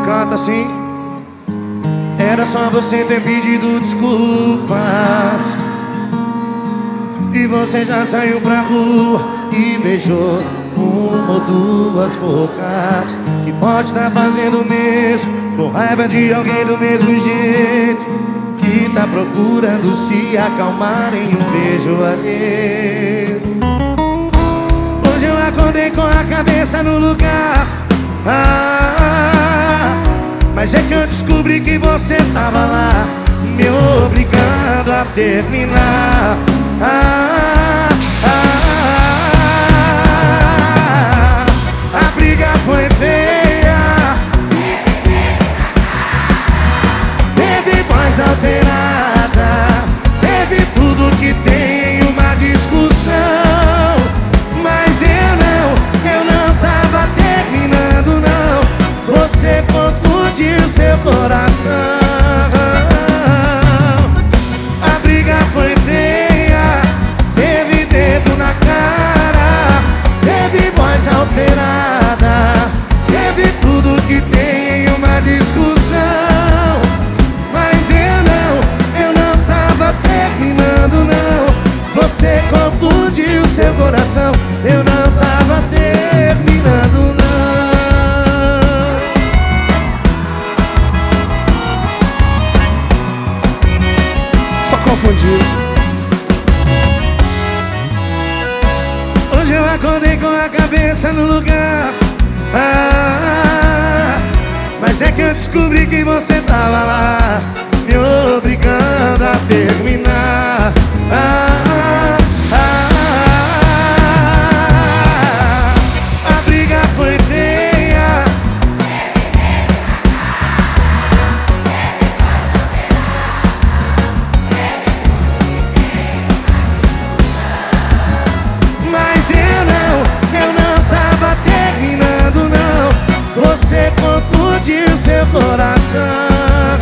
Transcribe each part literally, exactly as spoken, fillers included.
canta assim: era só você ter pedido desculpas e você já saiu pra rua e beijou uma ou duas bocas que pode estar fazendo o mesmo, com raiva de alguém do mesmo jeito, que tá procurando se acalmar em um beijo alheio. Hoje eu acordei com a cabeça no lugar, ah, mas é que eu descobri que você tava lá, me obrigando a terminar. Ah, ah, ah, a briga foi feia, teve voz alterada, teve tudo que tem uma discussão, mas eu não, eu não tava terminando não. Você confundiu seu coração. A briga foi feia, teve dedo na cara, teve voz alterada, teve tudo que tem em uma discussão, mas eu não, eu não tava terminando não. Você confundiu seu coração, eu não tava terminando não. Só confundiu. Hoje eu acordei com a cabeça no lugar, ah, mas é que eu descobri que você tava lá, me obrigando a terminar. Ah, ah, ah, a briga foi feia, mas eu não, eu não tava terminando não. Você confundiu seu coração.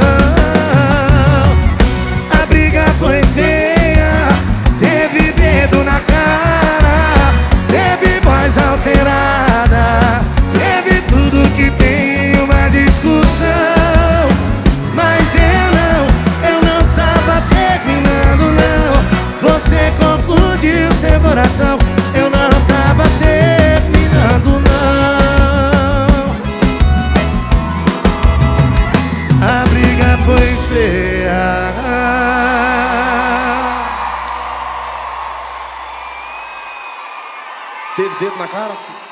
A briga foi feia, teve dedo na cara, teve voz alterada, teve tudo que tem em uma discussão, mas eu não, eu não tava terminando não. Você confundiu seu coração, eu não tava terminando não. A briga foi feia. Teve dedo na cara?